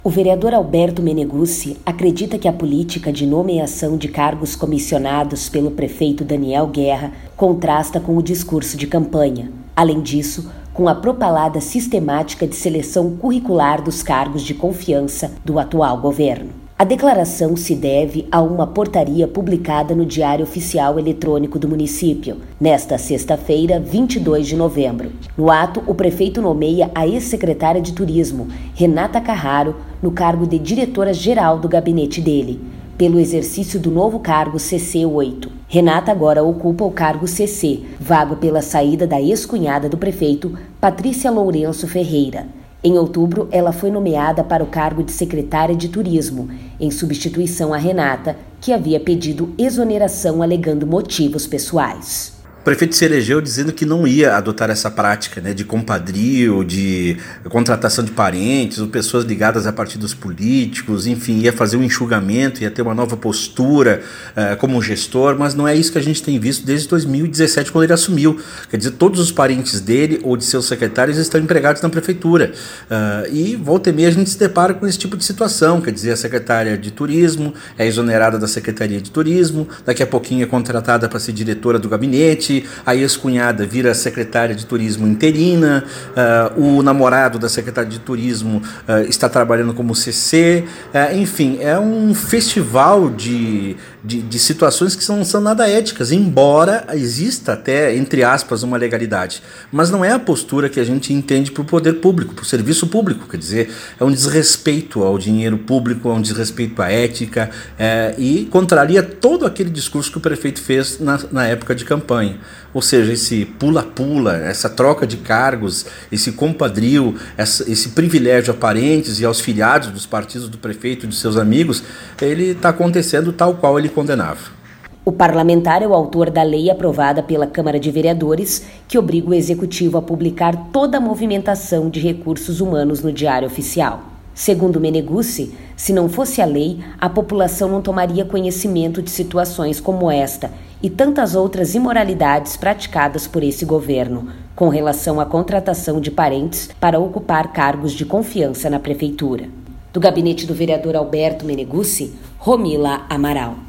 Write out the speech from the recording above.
O vereador Alberto Meneguzzi acredita que a política de nomeação de cargos comissionados pelo prefeito Daniel Guerra contrasta com o discurso de campanha. Além disso, com a propalada sistemática de seleção curricular dos cargos de confiança do atual governo. A declaração se deve a uma portaria publicada no Diário Oficial Eletrônico do município, nesta sexta-feira, 22 de novembro. No ato, o prefeito nomeia a ex-secretária de Turismo, Renata Carraro, no cargo de diretora-geral do gabinete dele, pelo exercício do novo cargo CC8. Renata agora ocupa o cargo CC, vago pela saída da ex-cunhada do prefeito, Patrícia Lourenço Ferreira. Em outubro, ela foi nomeada para o cargo de secretária de Turismo, em substituição a Renata, que havia pedido exoneração alegando motivos pessoais. O prefeito se elegeu dizendo que não ia adotar essa prática, de compadrio, de contratação de parentes ou pessoas ligadas a partidos políticos, enfim, ia fazer um enxugamento, ia ter uma nova postura como gestor, mas não é isso que a gente tem visto desde 2017, quando ele assumiu. Quer dizer, todos os parentes dele ou de seus secretários estão empregados na prefeitura. E volta e meia a gente se depara com esse tipo de situação, quer dizer, a secretária de Turismo é exonerada da Secretaria de Turismo, daqui a pouquinho é contratada para ser diretora do gabinete, a ex-cunhada vira secretária de Turismo interina, o namorado da secretária de Turismo está trabalhando como CC, enfim, é um festival de situações que não são nada éticas, embora exista até, entre aspas, uma legalidade. Mas não é a postura que a gente entende para o poder público, para o serviço público, quer dizer, é um desrespeito ao dinheiro público, é um desrespeito à ética e contraria todo aquele discurso que o prefeito fez na época de campanha. Ou seja, esse pula-pula, essa troca de cargos, esse compadrio, esse privilégio a parentes e aos filiados dos partidos do prefeito e de seus amigos, ele está acontecendo tal qual ele condenava. O parlamentar é o autor da lei aprovada pela Câmara de Vereadores, que obriga o Executivo a publicar toda a movimentação de recursos humanos no Diário Oficial. Segundo Meneguzzi, se não fosse a lei, a população não tomaria conhecimento de situações como esta e tantas outras imoralidades praticadas por esse governo, com relação à contratação de parentes para ocupar cargos de confiança na prefeitura. Do gabinete do vereador Alberto Meneguzzi, Romila Amaral.